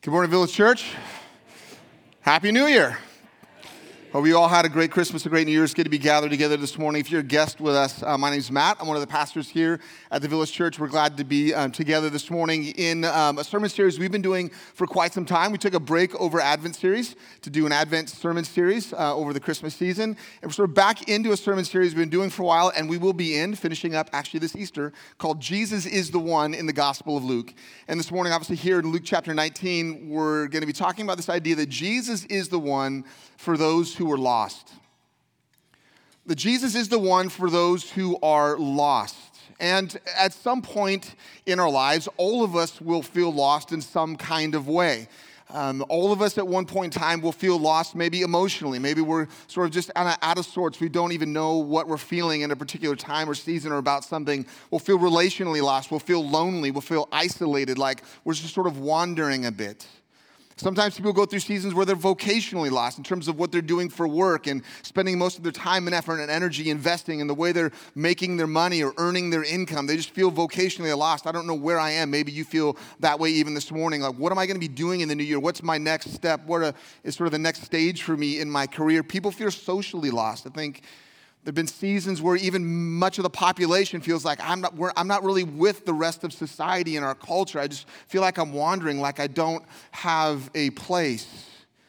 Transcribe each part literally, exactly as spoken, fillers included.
Good morning, Village Church. Happy New Year. Hope you all had a great Christmas, a great New Year. It's good to be gathered together this morning. If you're a guest with us, uh, my name's Matt. I'm one of the pastors here at the Village Church. We're glad to be um, together this morning in um, a sermon series we've been doing for quite some time. We took a break over Advent series to do an Advent sermon series uh, over the Christmas season. And we're sort of back into a sermon series we've been doing for a while, and we will be in, finishing up actually this Easter, called Jesus is the One in the Gospel of Luke. And this morning, obviously here in Luke chapter nineteen, we're going to be talking about this idea that Jesus is the one for those who are lost. That Jesus is the one for those who are lost. And at some point in our lives, all of us will feel lost in some kind of way. Um, all of us at one point in time will feel lost maybe emotionally. Maybe we're sort of just out of, out of sorts. We don't even know what we're feeling in a particular time or season or about something. We'll feel relationally lost. We'll feel lonely. We'll feel isolated, like we're just sort of wandering a bit. Sometimes people go through seasons where they're vocationally lost in terms of what they're doing for work and spending most of their time and effort and energy investing in the way they're making their money or earning their income. They just feel vocationally lost. I don't know where I am. Maybe you feel that way even this morning. Like, what am I going to be doing in the new year? What's my next step? What a, is sort of the next stage for me in my career? People feel socially lost. I think there have been seasons where even much of the population feels like I'm not, we're, I'm not really with the rest of society and our culture. I just feel like I'm wandering, like I don't have a place.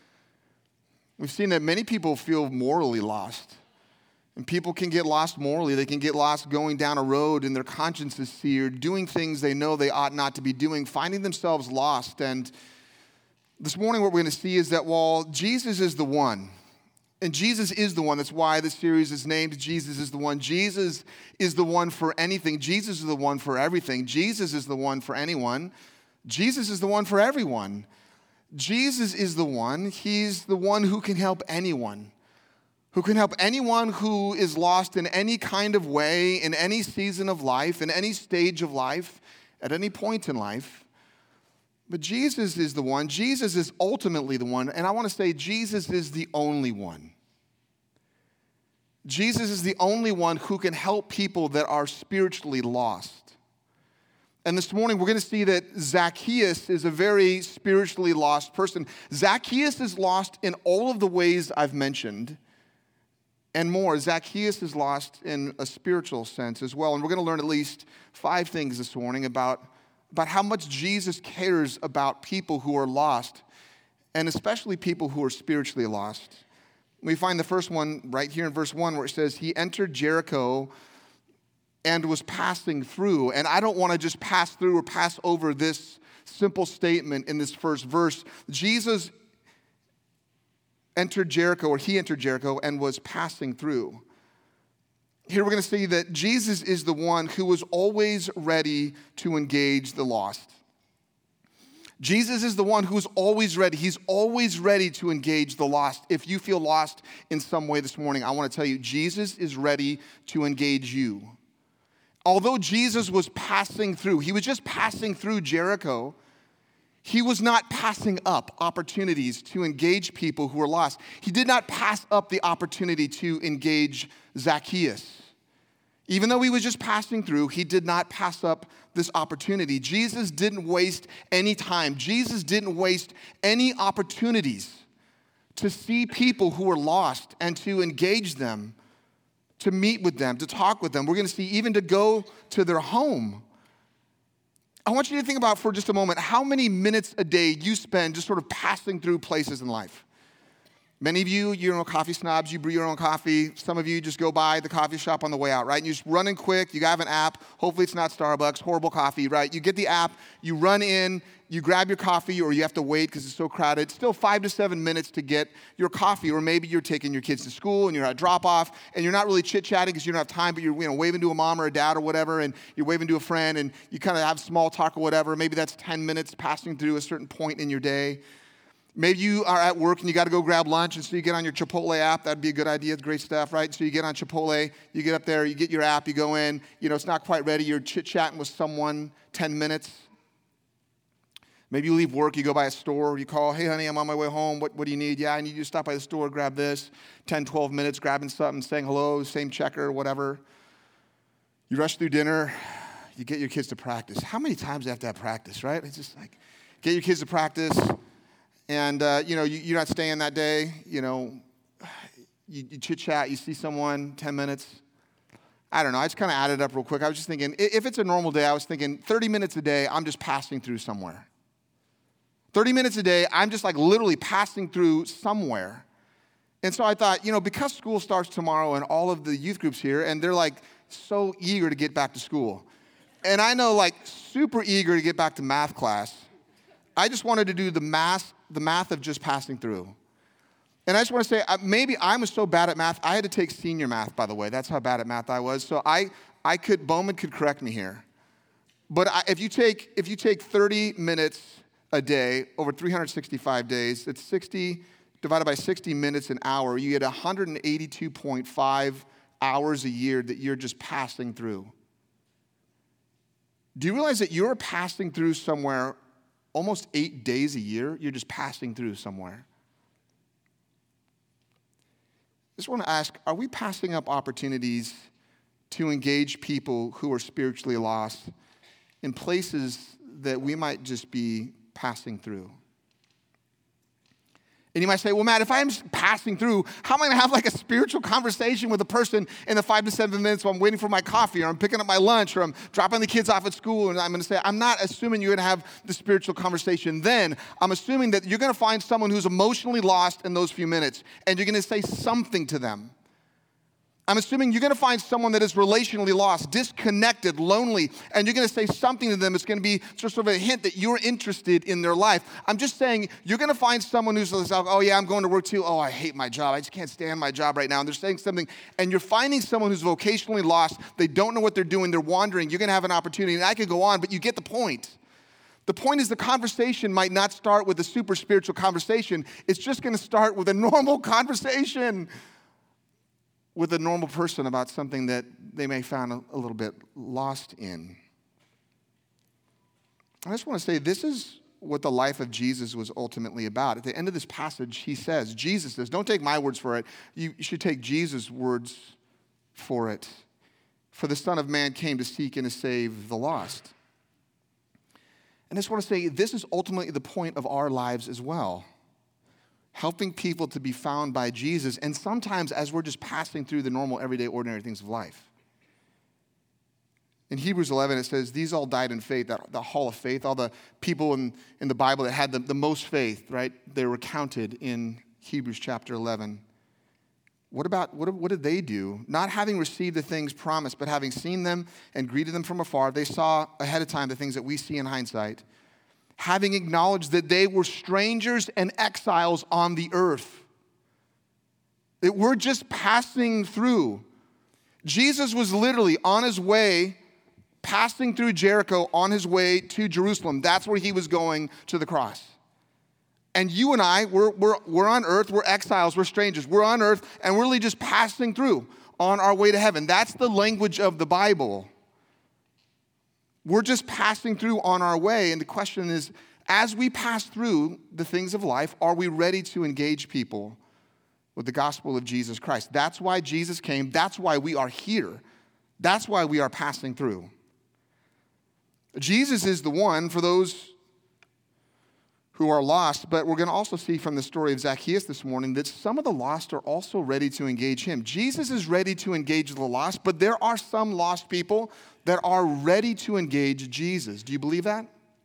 We've seen that many people feel morally lost. And people can get lost morally. They can get lost going down a road and their conscience is seared, doing things they know they ought not to be doing, finding themselves lost. And this morning what we're going to see is that while Jesus is the one, and Jesus is the one. That's why this series is named Jesus is the One. Jesus is the one for anything. Jesus is the one for everything. Jesus is the one for anyone. Jesus is the one for everyone. Jesus is the one. He's the one who can help anyone. Who can help anyone who is lost in any kind of way, in any season of life, in any stage of life, at any point in life. But Jesus is the one. Jesus is ultimately the one. And I want to say Jesus is the only one. Jesus is the only one who can help people that are spiritually lost. And this morning we're going to see that Zacchaeus is a very spiritually lost person. Zacchaeus is lost in all of the ways I've mentioned and more. Zacchaeus is lost in a spiritual sense as well. And we're going to learn at least five things this morning about about how much Jesus cares about people who are lost, and especially people who are spiritually lost. We find the first one right here in verse one where it says, he entered Jericho and was passing through. And I don't want to just pass through or pass over this simple statement in this first verse. Jesus entered Jericho, or he entered Jericho and was passing through. Here we're going to see that Jesus is the one who was always ready to engage the lost. Jesus is the one who's always ready. He's always ready to engage the lost. If you feel lost in some way this morning, I want to tell you, Jesus is ready to engage you. Although Jesus was passing through, he was just passing through Jericho, he was not passing up opportunities to engage people who were lost. He did not pass up the opportunity to engage Zacchaeus. Even though he was just passing through, he did not pass up this opportunity. Jesus didn't waste any time. Jesus didn't waste any opportunities to see people who were lost and to engage them, to meet with them, to talk with them. We're going to see even to go to their home. I want you to think about for just a moment how many minutes a day you spend just sort of passing through places in life. Many of you, you're coffee snobs, you brew your own coffee. Some of you just go by the coffee shop on the way out, right? And you just run in quick, you have an app. Hopefully it's not Starbucks, horrible coffee, right? You get the app, you run in, you grab your coffee, or you have to wait because it's so crowded. It's still five to seven minutes to get your coffee, or maybe you're taking your kids to school and you're at drop-off and you're not really chit-chatting because you don't have time, but you're you know, waving to a mom or a dad or whatever, and you're waving to a friend and you kind of have small talk or whatever. Maybe that's ten minutes passing through a certain point in your day. Maybe you are at work and you got to go grab lunch, and so you get on your Chipotle app. That'd be a good idea. It's great stuff, right? So you get on Chipotle, you get up there, you get your app, you go in. You know, it's not quite ready. You're chit-chatting with someone ten minutes. Maybe you leave work, you go by a store, you call, hey, honey, I'm on my way home. What, what do you need? Yeah, I need you to stop by the store, grab this. ten, twelve minutes, grabbing something, saying hello, same checker, whatever. You rush through dinner. You get your kids to practice. How many times do you have to have practice, right? It's just like, get your kids to practice. and uh, you know, you, you're not staying that day, you know, you, you chit-chat, you see someone, ten minutes. I don't know, I just kind of added up real quick. I was just thinking, if it's a normal day, I was thinking thirty minutes a day, I'm just passing through somewhere. thirty minutes a day, I'm just like literally passing through somewhere. And so I thought, you know, because school starts tomorrow and all of the youth groups here, and they're like so eager to get back to school. And I know like super eager to get back to math class. I just wanted to do the math, the math of just passing through. And I just want to say, maybe I was so bad at math, I had to take senior math, by the way. That's how bad at math I was. So I, I could, Bowman could correct me here. But I, if you take, if you take thirty minutes a day over three hundred sixty-five days, it's sixty divided by sixty minutes an hour. You get one hundred eighty-two point five hours a year that you're just passing through. Do you realize that you're passing through somewhere almost eight days a year? You're just passing through somewhere. I just want to ask, are we passing up opportunities to engage people who are spiritually lost in places that we might just be passing through? And you might say, well, Matt, if I'm passing through, how am I going to have like a spiritual conversation with a person in the five to seven minutes while I'm waiting for my coffee, or I'm picking up my lunch, or I'm dropping the kids off at school, and I'm going to say, I'm not assuming you're going to have the spiritual conversation then. I'm assuming that you're going to find someone who's emotionally lost in those few minutes, and you're going to say something to them. I'm assuming you're going to find someone that is relationally lost, disconnected, lonely, and you're going to say something to them. It's going to be just sort of a hint that you're interested in their life. I'm just saying you're going to find someone who's like, oh, yeah, I'm going to work too. Oh, I hate my job. I just can't stand my job right now. And they're saying something, and you're finding someone who's vocationally lost. They don't know what they're doing. They're wandering. You're going to have an opportunity, and I could go on, but you get the point. The point is the conversation might not start with a super spiritual conversation. It's just going to start with a normal conversation with a normal person about something that they may find a, a little bit lost in. I just want to say this is what the life of Jesus was ultimately about. At the end of this passage, he says, Jesus says, don't take my words for it. You should take Jesus' words for it. For the Son of Man came to seek and to save the lost. And I just want to say this is ultimately the point of our lives as well. Helping people to be found by Jesus, and sometimes as we're just passing through the normal, everyday, ordinary things of life. In Hebrews eleven, it says, these all died in faith, that the hall of faith, all the people in, in the Bible that had the, the most faith, right? They were counted in Hebrews chapter eleven. What about, what, what did they do? Not having received the things promised, but having seen them and greeted them from afar, they saw ahead of time the things that we see in hindsight. Having acknowledged that they were strangers and exiles on the earth. That we're just passing through. Jesus was literally on his way, passing through Jericho on his way to Jerusalem. That's where he was going to the cross. And you and I, we're, we're, we're on earth, we're exiles, we're strangers. We're on earth, and we're really just passing through on our way to heaven. That's the language of the Bible. We're just passing through on our way, and the question is, as we pass through the things of life, are we ready to engage people with the gospel of Jesus Christ? That's why Jesus came. That's why we are here. That's why we are passing through. Jesus is the one for those who are lost, but we're going to also see from the story of Zacchaeus this morning that some of the lost are also ready to engage him. Jesus is ready to engage the lost, but there are some lost people that are ready to engage Jesus. Do you believe that?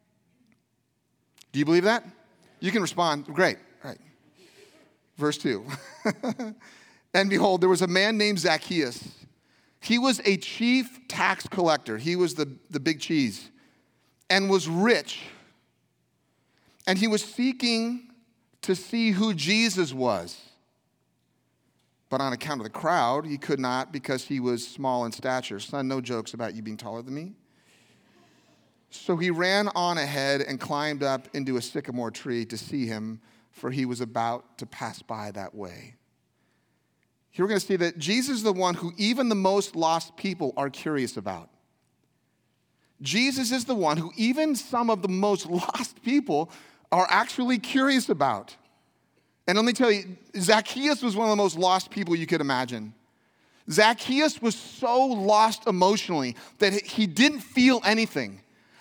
Do you believe that? You can respond. Great. All right. Verse two. And behold, there was a man named Zacchaeus. He was a chief tax collector. He was the, the big cheese and was rich. And he was seeking to see who Jesus was. But on account of the crowd, he could not because he was small in stature. Son, no jokes about you being taller than me. So he ran on ahead and climbed up into a sycamore tree to see him, for he was about to pass by that way. Here we're going to see that Jesus is the one who even the most lost people are curious about. Jesus is the one who even some of the most lost people are actually curious about. And let me tell you, Zacchaeus was one of the most lost people you could imagine. Zacchaeus was so lost emotionally that he didn't feel anything.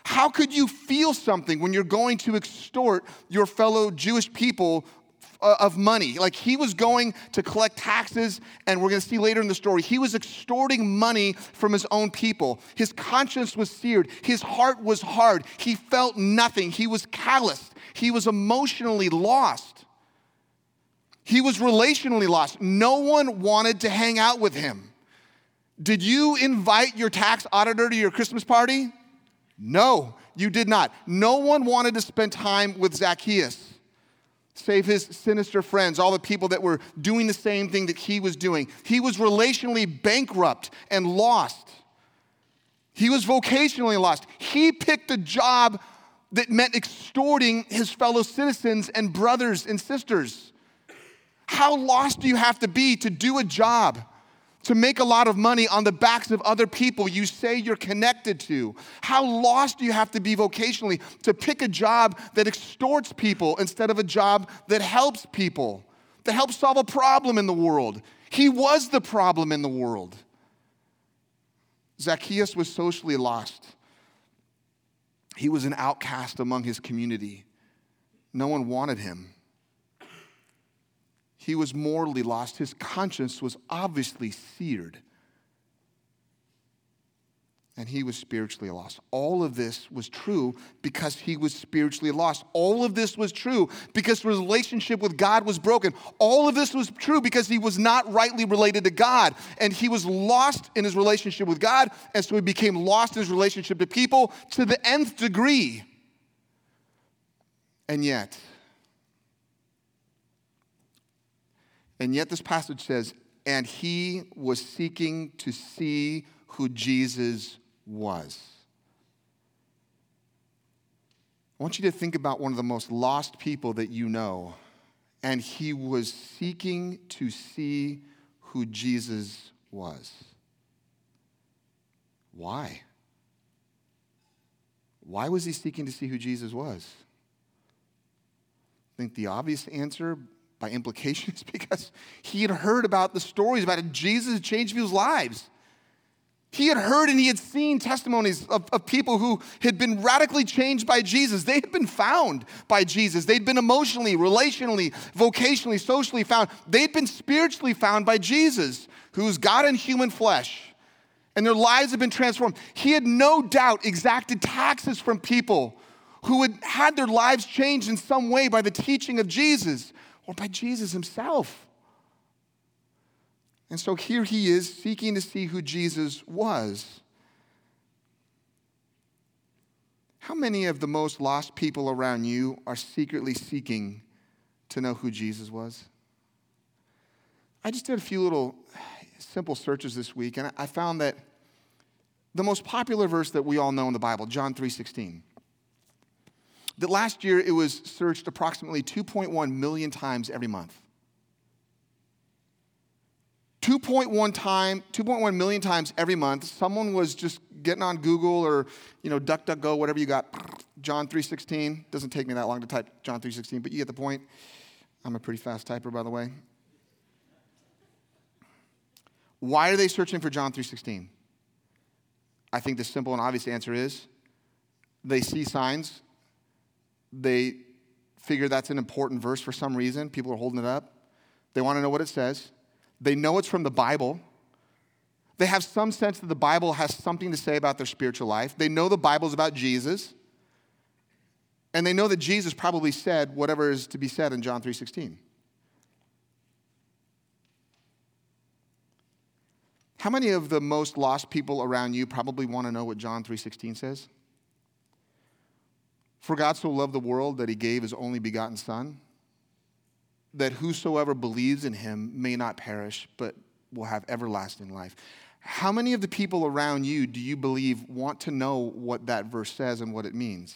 How could you feel something when you're going to extort your fellow Jewish people of money? Like, he was going to collect taxes, and we're going to see later in the story, he was extorting money from his own people. His conscience was seared. His heart was hard. He felt nothing. He was calloused. He was emotionally lost. He was relationally lost. No one wanted to hang out with him. Did you invite your tax auditor to your Christmas party? No, you did not. No one wanted to spend time with Zacchaeus, save his sinister friends, all the people that were doing the same thing that he was doing. He was relationally bankrupt and lost. He was vocationally lost. He picked a job that meant extorting his fellow citizens and brothers and sisters. How lost do you have to be to do a job, to make a lot of money on the backs of other people you say you're connected to? How lost do you have to be vocationally to pick a job that extorts people instead of a job that helps people, that helps solve a problem in the world? He was the problem in the world. Zacchaeus was socially lost. He was an outcast among his community. No one wanted him. He was morally lost. His conscience was obviously seared. And he was spiritually lost. All of this was true because he was spiritually lost. All of this was true because his relationship with God was broken. All of this was true because he was not rightly related to God. And he was lost in his relationship with God, and so he became lost in his relationship to people to the nth degree. And yet, And yet this passage says, and he was seeking to see who Jesus was. I want you to think about one of the most lost people that you know. And he was seeking to see who Jesus was. Why? Why was he seeking to see who Jesus was? I think the obvious answer, by implication, is because he had heard about the stories about Jesus changed people's lives. He had heard and he had seen testimonies of, of people who had been radically changed by Jesus. They had been found by Jesus. They'd been emotionally, relationally, vocationally, socially found. They'd been spiritually found by Jesus, who's God in human flesh. And their lives had been transformed. He had no doubt exacted taxes from people who had had their lives changed in some way by the teaching of Jesus, or by Jesus himself. And so here he is seeking to see who Jesus was. How many of the most lost people around you are secretly seeking to know who Jesus was? I just did a few little simple searches this week, and I found that the most popular verse that we all know in the Bible, John three sixteen, that last year it was searched approximately two point one million times every month. two point one time, two point one million times every month, someone was just getting on Google or, you know, DuckDuckGo, whatever you got, John three sixteen. Doesn't take me that long to type John three sixteen, but you get the point. I'm a pretty fast typer, by the way. Why are they searching for John three sixteen? I think the simple and obvious answer is they see signs. They figure that's an important verse for some reason. People are holding it up. They want to know what it says. They know it's from the Bible. They have some sense that the Bible has something to say about their spiritual life. They know the Bible's about Jesus. And they know that Jesus probably said whatever is to be said in John three sixteen. How many of the most lost people around you probably want to know what John three sixteen says? For God so loved the world that he gave his only begotten Son, that whosoever believes in him may not perish, but will have everlasting life. How many of the people around you do you believe want to know what that verse says and what it means?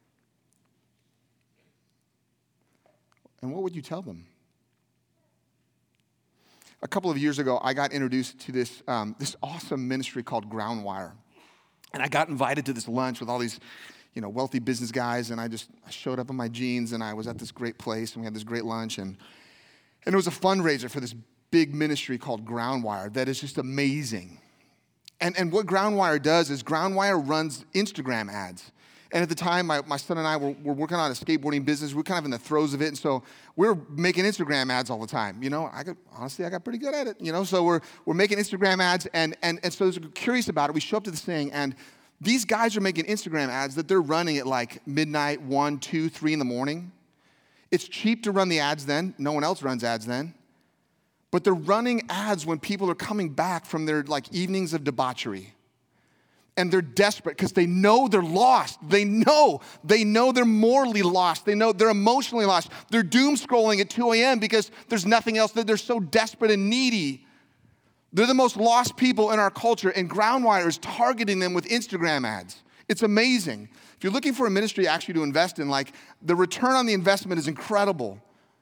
And what would you tell them? A couple of years ago, I got introduced to this, um, this awesome ministry called Groundwire. And I got invited to this lunch with all these, you know, wealthy business guys, and I just I showed up in my jeans, and I was at this great place, and we had this great lunch, and, and it was a fundraiser for this big ministry called Groundwire that is just amazing. And, and what Groundwire does is Groundwire runs Instagram ads. And at the time, my, my son and I were, were working on a skateboarding business. We were kind of in the throes of it. And so we were making Instagram ads all the time. You know, I got, honestly, I got pretty good at it. You know, so we're, we're making Instagram ads. And, and, and so we're curious about it. We show up to this thing, and these guys are making Instagram ads that they're running at like midnight, one, two, three in the morning. It's cheap to run the ads then. No one else runs ads then. But they're running ads when people are coming back from their like evenings of debauchery. And they're desperate because they know they're lost. They know. They know they're morally lost. They know they're emotionally lost. They're doom scrolling at two a.m. because there's nothing else. They're so desperate and needy. They're the most lost people in our culture, and Groundwire is targeting them with Instagram ads. It's amazing. If you're looking for a ministry actually to invest in, like, the return on the investment is incredible.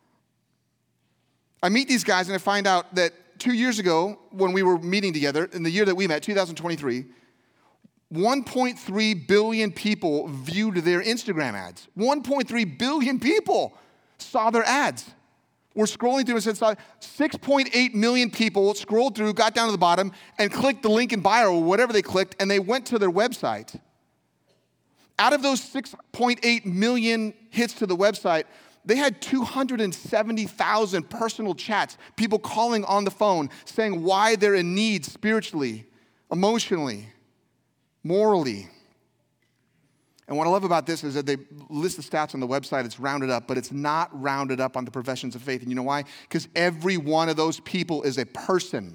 I meet these guys and I find out that two years ago when we were meeting together, in the year that we met, two thousand twenty-three, one point three billion people viewed their Instagram ads. one point three billion people saw their ads. We're scrolling through and said six point eight million people scrolled through, got down to the bottom, and clicked the link in bio or whatever they clicked, and they went to their website. Out of those six point eight million hits to the website, they had two hundred seventy thousand personal chats, people calling on the phone, saying why they're in need spiritually, emotionally, morally. And what I love about this is that they list the stats on the website. It's rounded up, but it's not rounded up on the professions of faith. And you know why? Because every one of those people is a person.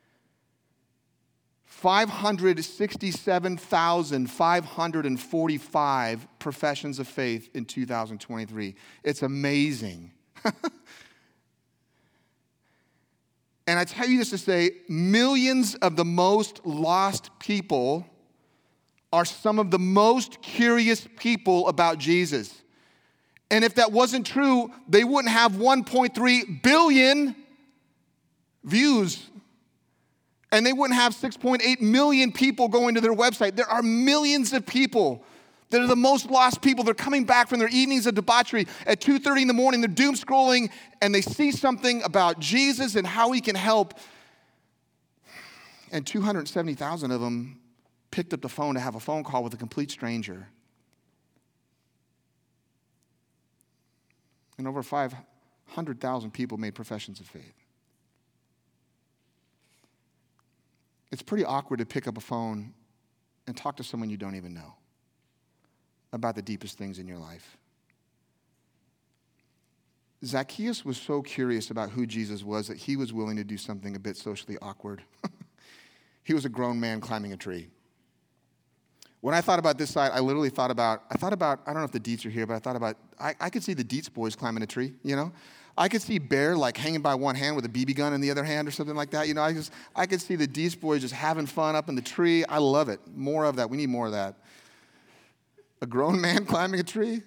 five hundred sixty-seven thousand five hundred forty-five professions of faith in two thousand twenty-three. It's amazing. And I tell you this to say, millions of the most lost people are some of the most curious people about Jesus. And if that wasn't true, they wouldn't have one point three billion views. And they wouldn't have six point eight million people going to their website. There are millions of people that are the most lost people. They're coming back from their evenings of debauchery at two thirty in the morning. They're doom scrolling, and they see something about Jesus and how he can help. And two hundred seventy thousand of them picked up the phone to have a phone call with a complete stranger. And over five hundred thousand people made professions of faith. It's pretty awkward to pick up a phone and talk to someone you don't even know about the deepest things in your life. Zacchaeus was so curious about who Jesus was that he was willing to do something a bit socially awkward. He was a grown man climbing a tree. When I thought about this side, I literally thought about, I thought about, I don't know if the Dietz are here, but I thought about, I, I could see the Dietz boys climbing a tree, you know? I could see Bear like hanging by one hand with a B B gun in the other hand or something like that. You know, I just, I could see the Dietz boys just having fun up in the tree. I love it. More of that. We need more of that. A grown man climbing a tree?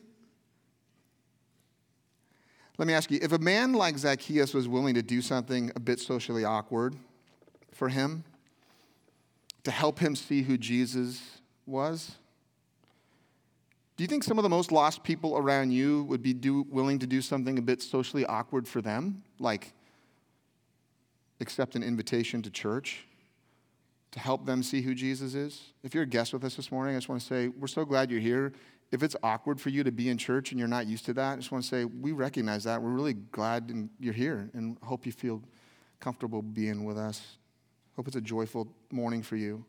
Let me ask you, if a man like Zacchaeus was willing to do something a bit socially awkward for him, to help him see who Jesus was, do you think some of the most lost people around you would be do, willing to do something a bit socially awkward for them, like accept an invitation to church to help them see who Jesus is? If you're a guest with us this morning, I just want to say, we're so glad you're here. If it's awkward for you to be in church and you're not used to that, I just want to say, we recognize that. We're really glad you're here and hope you feel comfortable being with us. Hope it's a joyful morning for you.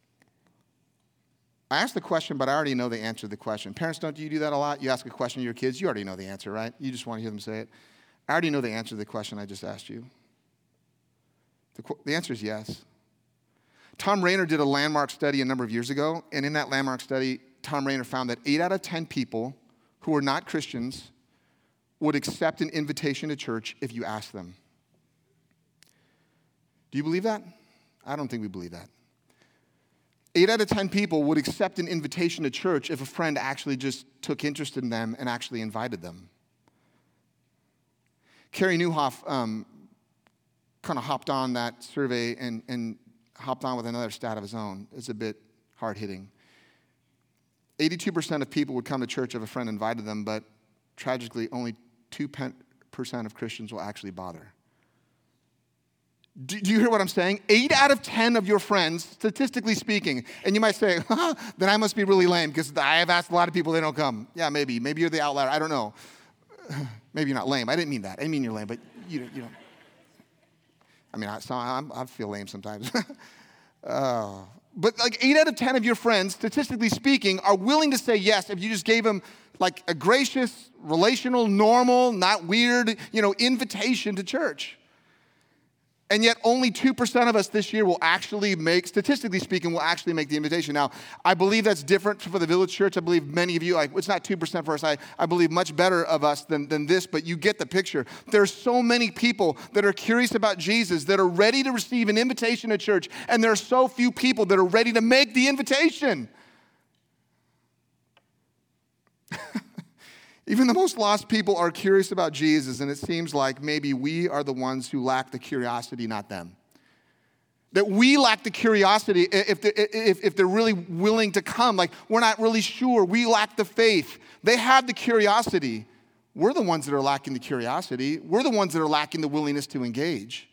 I asked the question, but I already know the answer to the question. Parents, don't you do that a lot? You ask a question to your kids, you already know the answer, right? You just want to hear them say it. I already know the answer to the question I just asked you. The, the answer is yes. Tom Rainer did a landmark study a number of years ago, and in that landmark study, Tom Rainer found that eight out of ten people who are not Christians would accept an invitation to church if you asked them. Do you believe that? I don't think we believe that. Eight out of ten people would accept an invitation to church if a friend actually just took interest in them and actually invited them. Carey Nieuwhof um, kind of hopped on that survey and, and hopped on with another stat of his own. It's a bit hard-hitting. eighty-two percent of people would come to church if a friend invited them, but tragically, only two percent of Christians will actually bother. Do, do you hear what I'm saying? Eight out of ten of your friends, statistically speaking, and you might say, huh, then I must be really lame because I have asked a lot of people, they don't come. Yeah, maybe. Maybe you're the outlier. I don't know. Maybe you're not lame. I didn't mean that. I didn't mean you're lame, but you, you know. I mean, I, so I'm, I feel lame sometimes. uh, but like eight out of ten of your friends, statistically speaking, are willing to say yes if you just gave them like a gracious, relational, normal, not weird, you know, invitation to church. And yet only two percent of us this year will actually make, statistically speaking, will actually make the invitation. Now, I believe that's different for the Village Church. I believe many of you, like, it's not two percent for us. I, I believe much better of us than, than this, but you get the picture. There's so many people that are curious about Jesus, that are ready to receive an invitation to church, and there are so few people that are ready to make the invitation. Even the most lost people are curious about Jesus, and it seems like maybe we are the ones who lack the curiosity, not them. That we lack the curiosity if they're, if, if they're really willing to come. Like, we're not really sure. We lack the faith. They have the curiosity. We're the ones that are lacking the curiosity. We're the ones that are lacking the willingness to engage.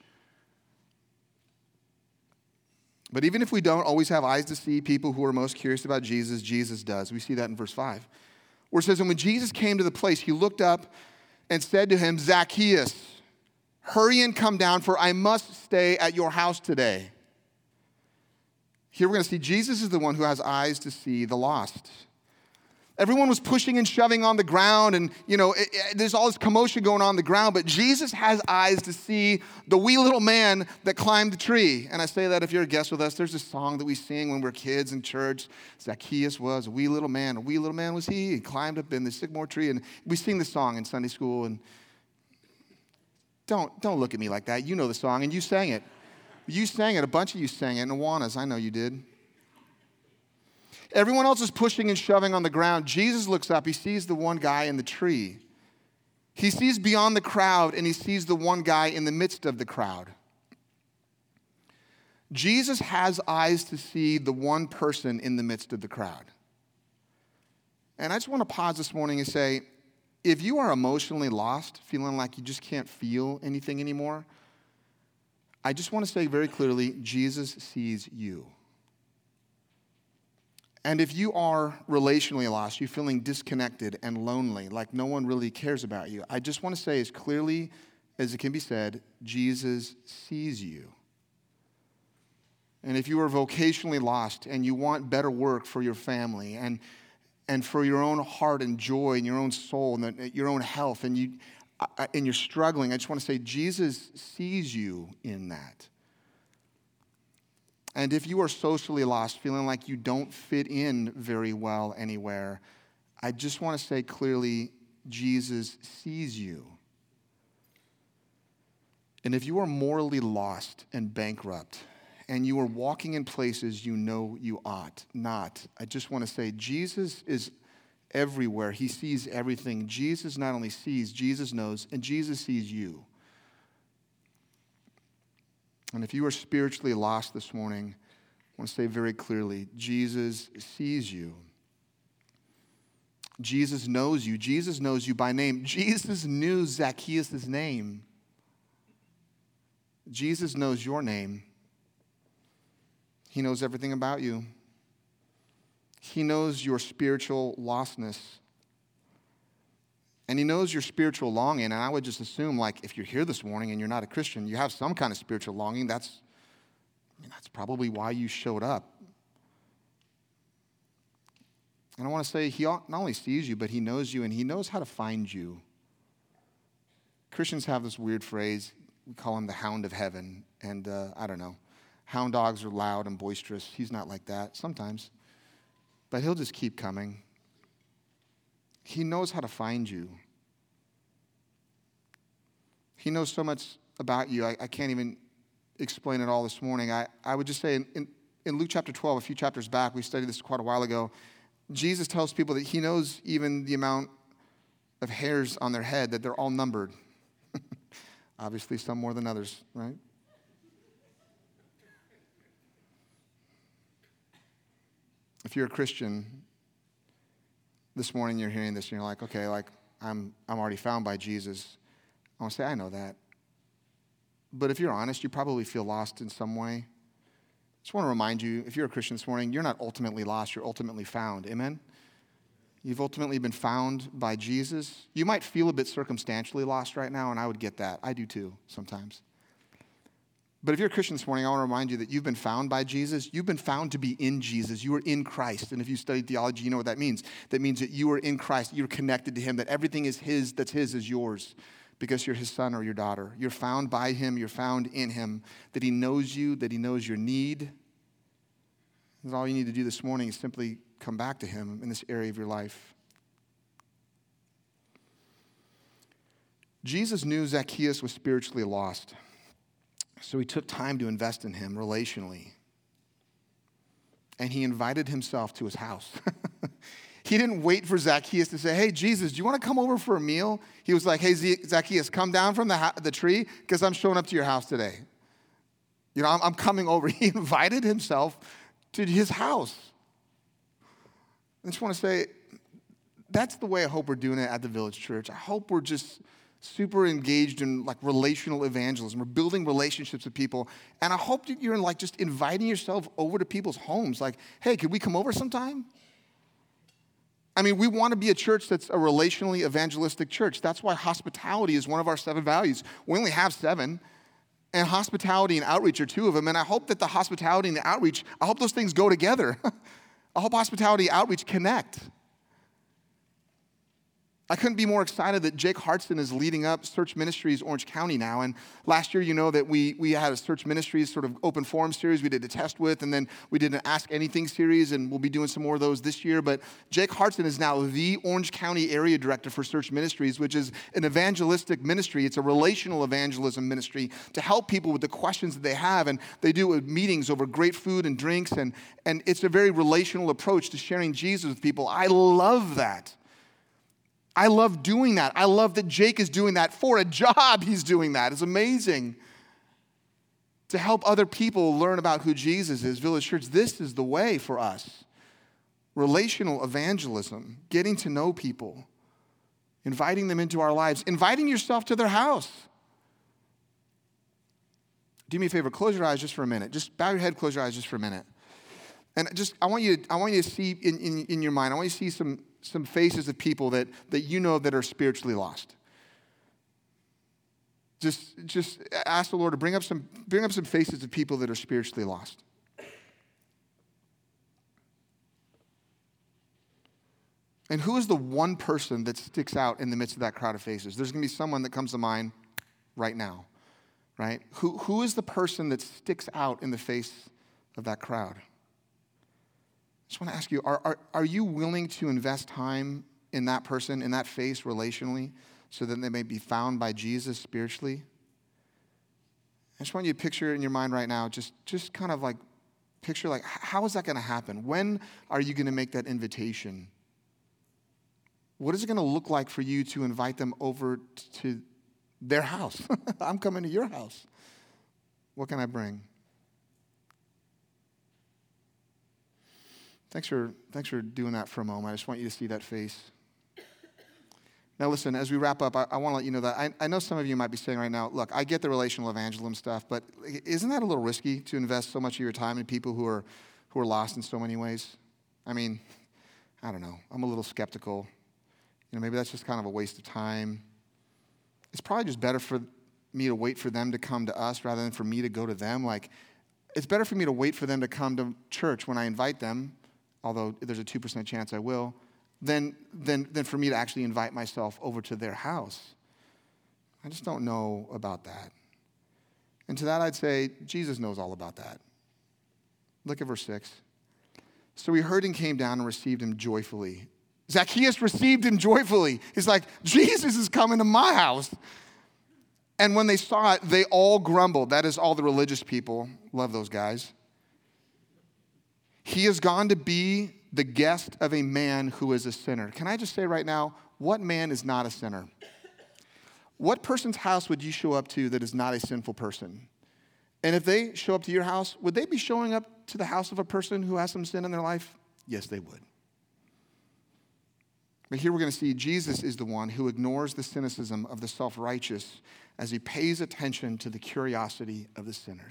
But even if we don't always have eyes to see people who are most curious about Jesus, Jesus does. We see that in verse five. Where it says, and when Jesus came to the place, he looked up and said to him, Zacchaeus, hurry and come down, for I must stay at your house today. Here we're going to see Jesus is the one who has eyes to see the lost. Everyone was pushing and shoving on the ground, and, you know, it, it, there's all this commotion going on, on the ground, but Jesus has eyes to see the wee little man that climbed the tree. And I say that if you're a guest with us, there's a song that we sing when we're kids in church. Zacchaeus was a wee little man. A wee little man was he. He climbed up in the sycamore tree, and we sing the song in Sunday school. And don't, don't look at me like that. You know the song, and you sang it. You sang it. A bunch of you sang it in Awanas. I know you did. Everyone else is pushing and shoving on the ground. Jesus looks up. He sees the one guy in the tree. He sees beyond the crowd, and he sees the one guy in the midst of the crowd. Jesus has eyes to see the one person in the midst of the crowd. And I just want to pause this morning and say, if you are emotionally lost, feeling like you just can't feel anything anymore, I just want to say very clearly, Jesus sees you. And if you are relationally lost, you're feeling disconnected and lonely, like no one really cares about you, I just want to say as clearly as it can be said, Jesus sees you. And if you are vocationally lost and you want better work for your family and, and for your own heart and joy and your own soul and the, your own health, and, you, and you're struggling, I just want to say Jesus sees you in that. And if you are socially lost, feeling like you don't fit in very well anywhere, I just want to say clearly, Jesus sees you. And if you are morally lost and bankrupt, and you are walking in places you know you ought not, I just want to say Jesus is everywhere. He sees everything. Jesus not only sees, Jesus knows, and Jesus sees you. And if you are spiritually lost this morning, I want to say very clearly, Jesus sees you. Jesus knows you. Jesus knows you by name. Jesus knew Zacchaeus' name. Jesus knows your name. He knows everything about you. He knows your spiritual lostness. And he knows your spiritual longing. And I would just assume, like, if you're here this morning and you're not a Christian, you have some kind of spiritual longing. That's, I mean, that's probably why you showed up. And I want to say, he not only sees you, but he knows you, and he knows how to find you. Christians have this weird phrase. We call him the hound of heaven. And uh, I don't know. Hound dogs are loud and boisterous. He's not like that sometimes. But he'll just keep coming. He knows how to find you. He knows so much about you. I, I can't even explain it all this morning. I, I would just say in, in, in Luke chapter twelve, a few chapters back, we studied this quite a while ago, Jesus tells people that he knows even the amount of hairs on their head, that they're all numbered. Obviously, some more than others, right? If you're a Christian, this morning you're hearing this and you're like, okay, like I'm I'm already found by Jesus. I want to say, I know that. but if you're honest, you probably feel lost in some way. I just want to remind you, if you're a Christian this morning, you're not ultimately lost, you're ultimately found. Amen? You've ultimately been found by Jesus. You might feel a bit circumstantially lost right now, and I would get that. I do too, sometimes. But if you're a Christian this morning, I want to remind you that you've been found by Jesus. You've been found to be in Jesus. You are in Christ. And if you studied theology, you know what that means. That means that you are in Christ. You're connected to him, that everything is his, that's his is yours because you're his son or your daughter. You're found by him. You're found in him. That he knows you, that he knows your need. And all you need to do this morning is simply come back to him in this area of your life. Jesus knew Zacchaeus was spiritually lost. So he took time to invest in him relationally. And he invited himself to his house. He didn't wait for Zacchaeus to say, hey, Jesus, do you want to come over for a meal? He was like, hey, Zacchaeus, come down from the, ha- the tree because I'm showing up to your house today. You know, I'm, I'm coming over. He invited himself to his house. I just want to say, that's the way I hope we're doing it at the Village Church. I hope we're just super engaged in like relational evangelism. We're building relationships with people. And I hope that you're in like just inviting yourself over to people's homes. Like, hey, could we come over sometime? I mean, we want to be a church that's a relationally evangelistic church. That's why hospitality is one of our seven values. We only have seven. And hospitality and outreach are two of them. And I hope that the hospitality and the outreach, I hope those things go together. I hope hospitality and outreach connect. I couldn't be more excited that Jake Hartson is leading up Search Ministries Orange County now. And last year, you know that we we had a Search Ministries sort of open forum series we did a test with, and then we did an Ask Anything series, and we'll be doing some more of those this year. But Jake Hartson is now the Orange County Area Director for Search Ministries, which is an evangelistic ministry. It's a relational evangelism ministry to help people with the questions that they have. And they do it with meetings over great food and drinks, and, and it's a very relational approach to sharing Jesus with people. I love that. I love doing that. I love that Jake is doing that for a job. He's doing that. It's amazing. To help other people learn about who Jesus is, Village Church, this is the way for us. Relational evangelism, getting to know people, inviting them into our lives, inviting yourself to their house. Do me a favor, close your eyes just for a minute. Just bow your head, close your eyes just for a minute. And just, I want you to, I want you to see in, in, in your mind, I want you to see some some faces of people that, that you know that are spiritually lost. Just, just ask the Lord to bring up some, bring up some faces of people that are spiritually lost. And who is the one person that sticks out in the midst of that crowd of faces? There's going to be someone that comes to mind right now, right? Who, who is the person that sticks out in the face of that crowd? I just want to ask you, are, are, are you willing to invest time in that person, in that face relationally, so that they may be found by Jesus spiritually? I just want you to picture in your mind right now, just, just kind of like picture like, how is that going to happen? When are you going to make that invitation? What is it going to look like for you to invite them over to their house? I'm coming to your house. What can I bring? Thanks for, thanks for doing that for a moment. I just want you to see that face. Now listen, as we wrap up, I, I want to let you know that I, I know some of you might be saying right now, look, I get the relational evangelism stuff, but isn't that a little risky to invest so much of your time in people who are who are lost in so many ways? I mean, I don't know. I'm a little skeptical. You know, maybe that's just kind of a waste of time. It's probably just better for me to wait for them to come to us rather than for me to go to them. Like, it's better for me to wait for them to come to church when I invite them, although there's a two percent chance I will, than, than, than for me to actually invite myself over to their house. I just don't know about that. And to that I'd say, Jesus knows all about that. Look at verse six. So he heard and came down and received him joyfully. Zacchaeus received him joyfully. He's like, Jesus is coming to my house. And when they saw it, they all grumbled. That is all the religious people. Love those guys. He has gone to be the guest of a man who is a sinner. Can I just say right now, what man is not a sinner? What person's house would you show up to that is not a sinful person? And if they show up to your house, would they be showing up to the house of a person who has some sin in their life? Yes, they would. But here we're going to see Jesus is the one who ignores the cynicism of the self-righteous as he pays attention to the curiosity of the sinners.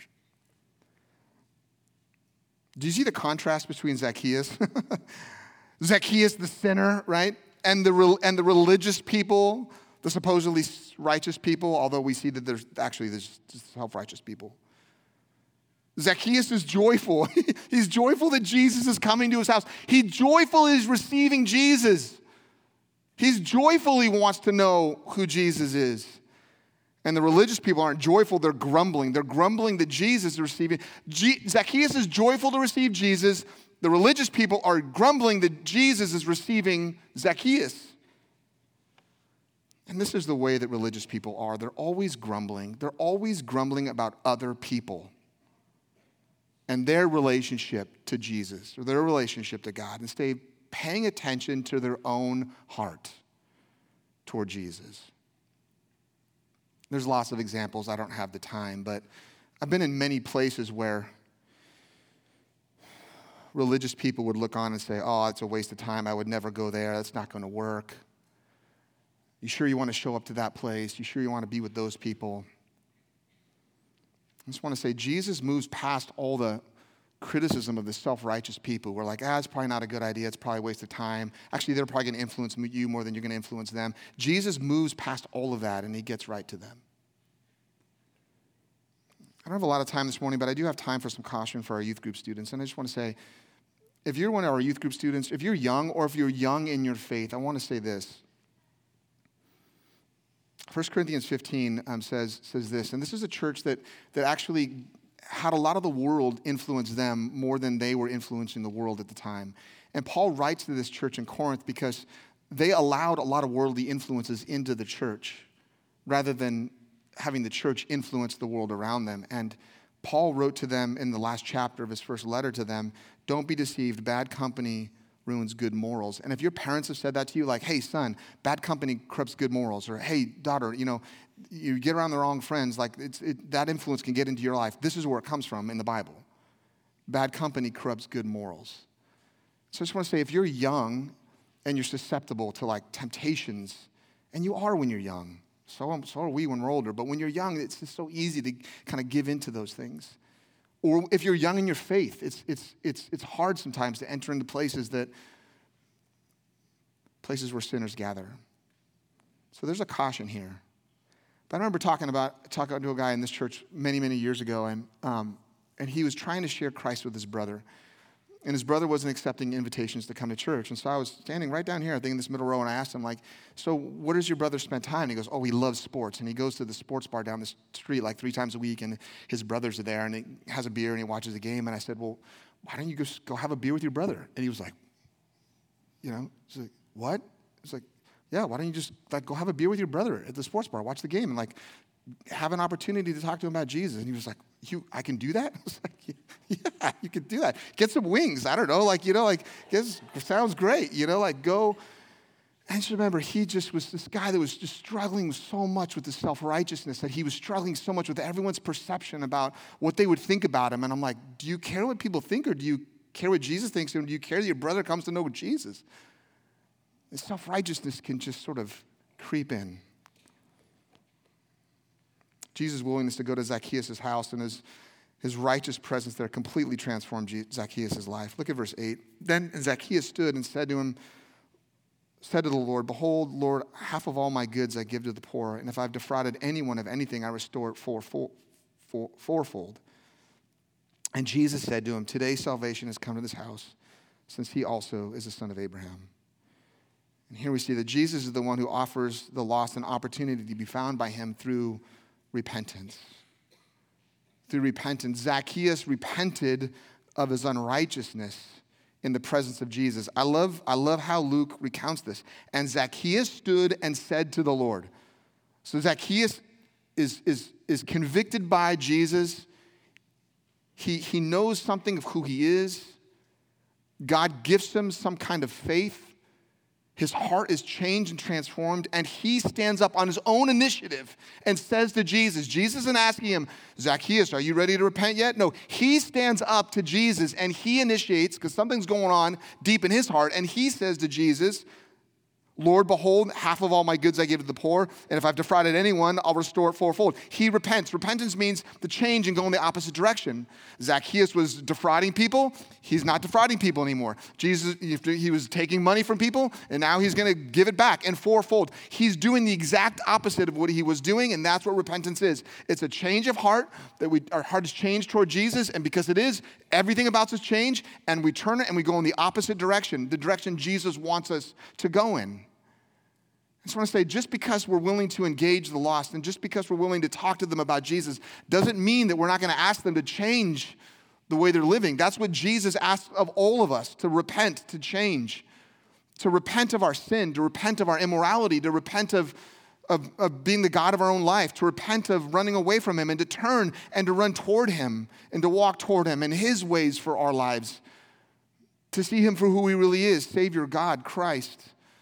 Do you see the contrast between Zacchaeus? Zacchaeus, the sinner, right? And the, and the religious people, the supposedly righteous people, although we see that there's actually there's self-righteous people. Zacchaeus is joyful. He's joyful that Jesus is coming to his house. He's joyful he's receiving Jesus. He's joyful he wants to know who Jesus is. And the religious people aren't joyful, they're grumbling. They're grumbling that Jesus is receiving. G- Zacchaeus is joyful to receive Jesus. The religious people are grumbling that Jesus is receiving Zacchaeus. And this is the way that religious people are. They're always grumbling. They're always grumbling about other people and their relationship to Jesus or their relationship to God, instead of paying attention to their own heart toward Jesus. There's lots of examples. I don't have the time, but I've been in many places where religious people would look on and say, oh, it's a waste of time. I would never go there. That's not going to work. You sure you want to show up to that place? You sure you want to be with those people? I just want to say Jesus moves past all the criticism of the self-righteous people who are like, ah, it's probably not a good idea. It's probably a waste of time. Actually, they're probably going to influence you more than you're going to influence them. Jesus moves past all of that, and he gets right to them. I don't have a lot of time this morning, but I do have time for some caution for our youth group students. And I just want to say, if you're one of our youth group students, if you're young or if you're young in your faith, I want to say this. First Corinthians fifteen um, says, says this, and this is a church that, that actually had a lot of the world influence them more than they were influencing the world at the time. And Paul writes to this church in Corinth because they allowed a lot of worldly influences into the church rather than having the church influence the world around them. And Paul wrote to them in the last chapter of his first letter to them, don't be deceived, bad company ruins good morals. And if your parents have said that to you, like, hey, son, bad company corrupts good morals, or hey, daughter, you know, you get around the wrong friends, like it's, it, that influence can get into your life. This is where it comes from in the Bible. Bad company corrupts good morals. So I just want to say, if you're young and you're susceptible to like temptations, and you are when you're young, so, so are we when we're older, but when you're young, it's just so easy to kind of give into those things. Or if you're young in your faith, it's, it's, it's, it's hard sometimes to enter into places that, places where sinners gather. So there's a caution here. But I remember talking about talking to a guy in this church many, many years ago, and um, and he was trying to share Christ with his brother. And his brother wasn't accepting invitations to come to church. And so I was standing right down here, I think in this middle row, and I asked him, like, so where does your brother spend time? And he goes, oh, he loves sports. And he goes to the sports bar down the street like three times a week, and his brothers are there, and he has a beer, and he watches a game. And I said, well, why don't you go, go have a beer with your brother? And he was like, you know, he's like, what? It's like, yeah, why don't you just like go have a beer with your brother at the sports bar, watch the game, and like have an opportunity to talk to him about Jesus? And he was like, you, I can do that? I was like, yeah, you can do that. Get some wings. I don't know, like, you know, like, this sounds great, you know, like go. And just remember, he just was this guy that was just struggling so much with the self-righteousness, that he was struggling so much with everyone's perception about what they would think about him. And I'm like, do you care what people think, or do you care what Jesus thinks, or do you care that your brother comes to know Jesus? And self-righteousness can just sort of creep in. Jesus' willingness to go to Zacchaeus' house and his, his righteous presence there completely transformed Zacchaeus' life. Look at verse eight. Then Zacchaeus stood and said to him, said to the Lord, behold, Lord, half of all my goods I give to the poor, and if I've defrauded anyone of anything, I restore it four, four, four, fourfold. And Jesus said to him, today salvation has come to this house, since he also is a son of Abraham. And here we see that Jesus is the one who offers the lost an opportunity to be found by him through repentance. Through repentance. Zacchaeus repented of his unrighteousness in the presence of Jesus. I love, I love how Luke recounts this. And Zacchaeus stood and said to the Lord. So Zacchaeus is, is, is convicted by Jesus. He, he knows something of who he is. God gives him some kind of faith. His heart is changed and transformed, and he stands up on his own initiative and says to Jesus, Jesus isn't asking him, Zacchaeus, are you ready to repent yet? No, he stands up to Jesus, and he initiates, because something's going on deep in his heart, and he says to Jesus, Lord, behold, half of all my goods I give to the poor, and if I've defrauded anyone, I'll restore it fourfold. He repents. Repentance means the change and going the opposite direction. Zacchaeus was defrauding people. He's not defrauding people anymore. Jesus, he was taking money from people, and now he's going to give it back in fourfold. He's doing the exact opposite of what he was doing, and that's what repentance is. It's a change of heart, that we our heart is changed toward Jesus, and because it is, everything about us change, and we turn it and we go in the opposite direction, the direction Jesus wants us to go in. I just want to say, just because we're willing to engage the lost and just because we're willing to talk to them about Jesus doesn't mean that we're not going to ask them to change the way they're living. That's what Jesus asks of all of us, to repent, to change, to repent of our sin, to repent of our immorality, to repent of, of, of being the God of our own life, to repent of running away from him and to turn and to run toward him and to walk toward him and his ways for our lives, to see him for who he really is, Savior, God, Christ.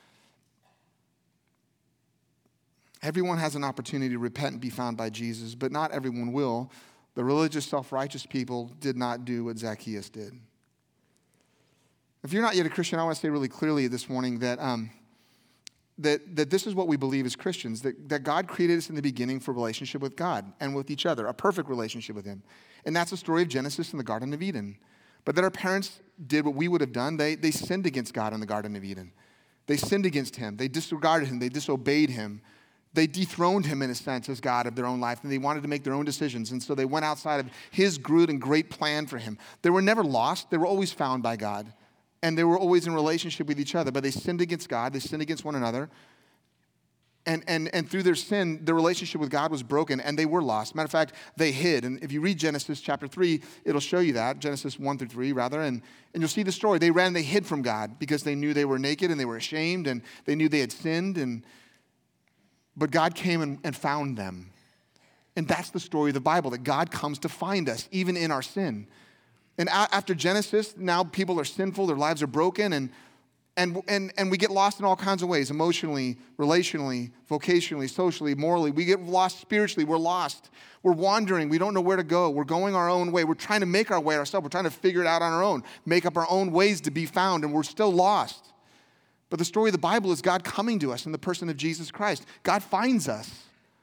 Everyone has an opportunity to repent and be found by Jesus, but not everyone will. The religious, self-righteous people did not do what Zacchaeus did. If you're not yet a Christian, I want to say really clearly this morning that, um, that, that this is what we believe as Christians, that, that God created us in the beginning for a relationship with God and with each other, a perfect relationship with him. And that's the story of Genesis in the Garden of Eden. But that our parents did what we would have done. They, they sinned against God in the Garden of Eden. They sinned against him. They disregarded him. They disobeyed him. They dethroned him, in a sense, as God of their own life, and they wanted to make their own decisions. And so they went outside of his good and great plan for him. They were never lost. They were always found by God. And they were always in relationship with each other. But they sinned against God. They sinned against one another. And, and, and through their sin, their relationship with God was broken, and they were lost. Matter of fact, they hid. And if you read Genesis chapter three, it'll show you that. Genesis one through three, rather. And, and you'll see the story. They ran, they hid from God because they knew they were naked and they were ashamed and they knew they had sinned. And But God came and, and found them. And that's the story of the Bible, that God comes to find us, even in our sin. And a- after Genesis, now people are sinful, their lives are broken, and, and, and, and we get lost in all kinds of ways, emotionally, relationally, vocationally, socially, morally. We get lost spiritually. We're lost. We're wandering. We don't know where to go. We're going our own way. We're trying to make our way ourselves. We're trying to figure it out on our own, make up our own ways to be found, and we're still lost. But the story of the Bible is God coming to us in the person of Jesus Christ. God finds us.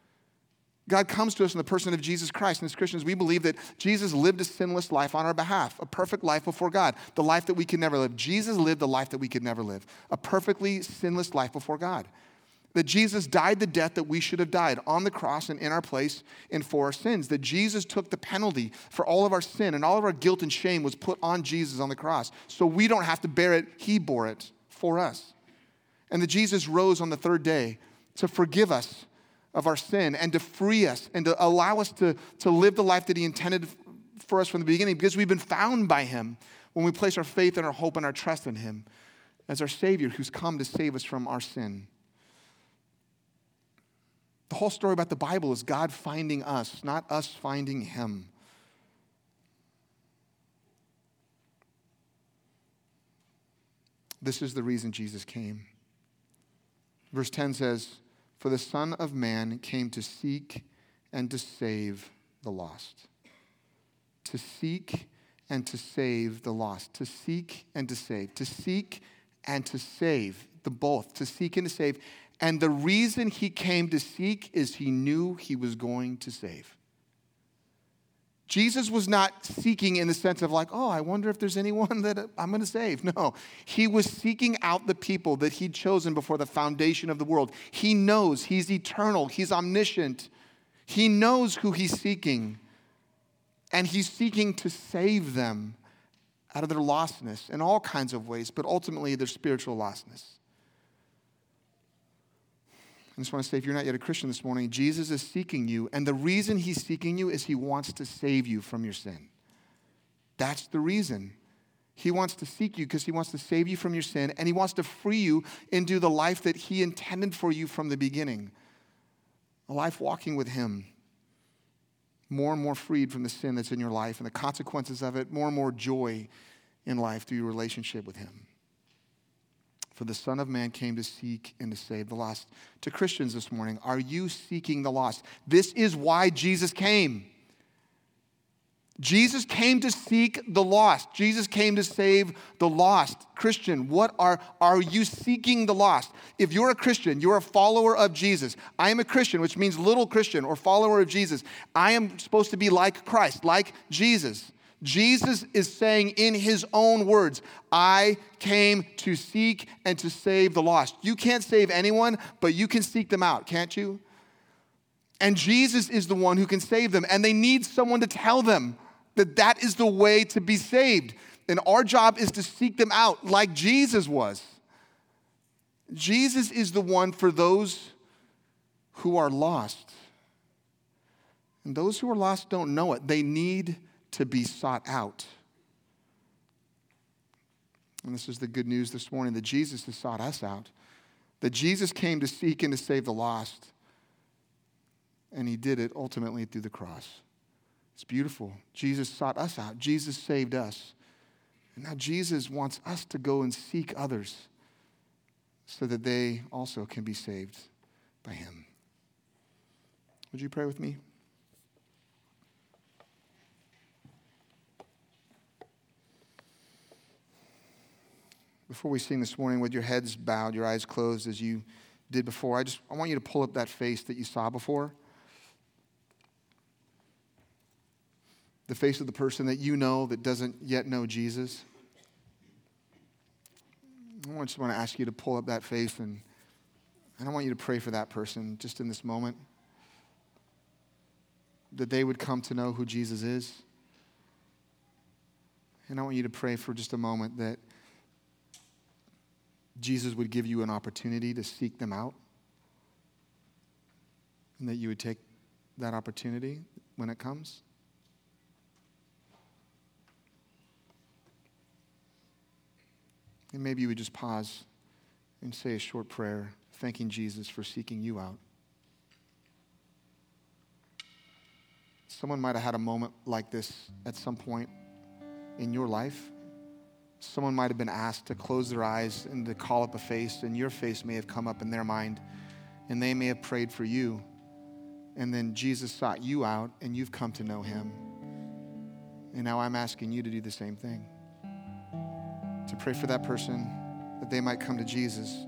God comes to us in the person of Jesus Christ. And as Christians, we believe that Jesus lived a sinless life on our behalf, a perfect life before God, the life that we could never live. Jesus lived the life that we could never live, a perfectly sinless life before God. That Jesus died the death that we should have died on the cross and in our place and for our sins. That Jesus took the penalty for all of our sin and all of our guilt and shame was put on Jesus on the cross. So we don't have to bear it. He bore it for us. And that Jesus rose on the third day to forgive us of our sin and to free us and to allow us to, to live the life that he intended for us from the beginning, because we've been found by him when we place our faith and our hope and our trust in him as our Savior who's come to save us from our sin. The whole story about the Bible is God finding us, not us finding him. This is the reason Jesus came. Verse ten says, "For the Son of Man came to seek and to save the lost." To seek and to save the lost. To seek and to save. To seek and to save. The both. To seek and to save. And the reason he came to seek is he knew he was going to save. Jesus was not seeking in the sense of like, oh, I wonder if there's anyone that I'm going to save. No, he was seeking out the people that he'd chosen before the foundation of the world. He knows, he's eternal, he's omniscient. He knows who he's seeking. And he's seeking to save them out of their lostness in all kinds of ways, but ultimately their spiritual lostness. I just want to say, if you're not yet a Christian this morning, Jesus is seeking you, and the reason he's seeking you is he wants to save you from your sin. That's the reason. He wants to seek you because he wants to save you from your sin, and he wants to free you into the life that he intended for you from the beginning. A life walking with him, more and more freed from the sin that's in your life and the consequences of it, more and more joy in life through your relationship with him. For the Son of Man came to seek and to save the lost. To Christians this morning, are you seeking the lost? This is why Jesus came. Jesus came to seek the lost. Jesus came to save the lost. Christian, what are, are you seeking the lost? If you're a Christian, you're a follower of Jesus. I am a Christian, which means little Christian or follower of Jesus. I am supposed to be like Christ, like Jesus. Jesus is saying in his own words, I came to seek and to save the lost. You can't save anyone, but you can seek them out, can't you? And Jesus is the one who can save them, and they need someone to tell them that that is the way to be saved. And our job is to seek them out like Jesus was. Jesus is the one for those who are lost. And those who are lost don't know it. They need to be sought out. And this is the good news this morning, that Jesus has sought us out. That Jesus came to seek and to save the lost. And he did it ultimately through the cross. It's beautiful. Jesus sought us out. Jesus saved us. And now Jesus wants us to go and seek others so that they also can be saved by him. Would you pray with me? Before we sing this morning, with your heads bowed, your eyes closed as you did before, I just I want you to pull up that face that you saw before. The face of the person that you know that doesn't yet know Jesus. I just want to ask you to pull up that face, and, and I want you to pray for that person just in this moment. That they would come to know who Jesus is. And I want you to pray for just a moment that Jesus would give you an opportunity to seek them out. And that you would take that opportunity when it comes. And maybe you would just pause and say a short prayer, thanking Jesus for seeking you out. Someone might have had a moment like this at some point in your life. Someone might have been asked to close their eyes and to call up a face, and your face may have come up in their mind, and they may have prayed for you. And then Jesus sought you out, and you've come to know him. And now I'm asking you to do the same thing. To pray for that person, that they might come to Jesus.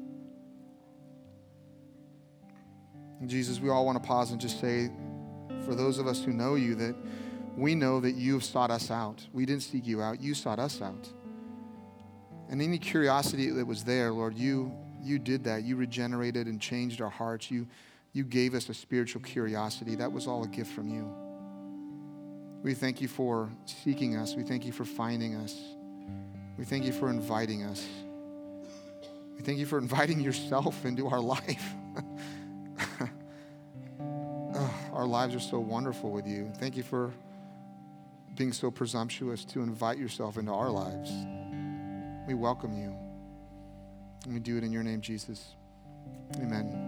And Jesus, we all want to pause and just say, for those of us who know you, that we know that you've sought us out. We didn't seek you out, you sought us out. And any curiosity that was there, Lord, you you did that. You regenerated and changed our hearts. You, you gave us a spiritual curiosity. That was all a gift from you. We thank you for seeking us. We thank you for finding us. We thank you for inviting us. We thank you for inviting yourself into our life. Oh, our lives are so wonderful with you. Thank you for being so presumptuous to invite yourself into our lives. We welcome you. And we do it in your name, Jesus. Amen.